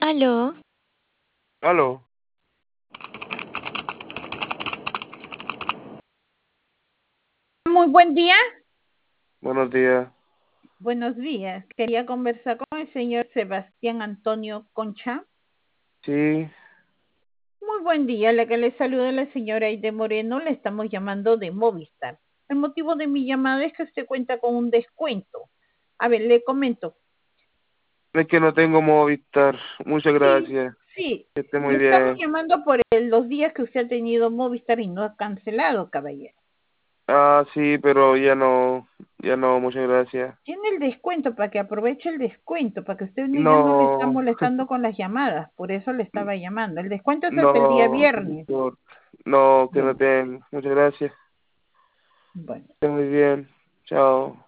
Aló, Aló, Muy buen día. buenos días. Buenos días. Quería conversar con el señor Sebastián Antonio Concha. Sí, Muy buen día. La que le saluda la señora Aide Moreno. Le estamos llamando de Movistar. El motivo de mi llamada es que usted cuenta con un descuento. A ver, le comento. es que no tengo Movistar. Muchas Sí, gracias. sí. Que esté muy Le estamos bien. llamando por los días que usted ha tenido Movistar y no ha cancelado, caballero. Ah, sí, pero ya no, muchas gracias. Tiene el descuento para que aproveche el descuento, para que usted ya no le está No, molestando con las llamadas. Por eso le estaba llamando. El descuento es hasta el día no viernes. importa. No, que no Bueno, tengo. Muchas gracias. bueno. Que esté muy bien. Chao.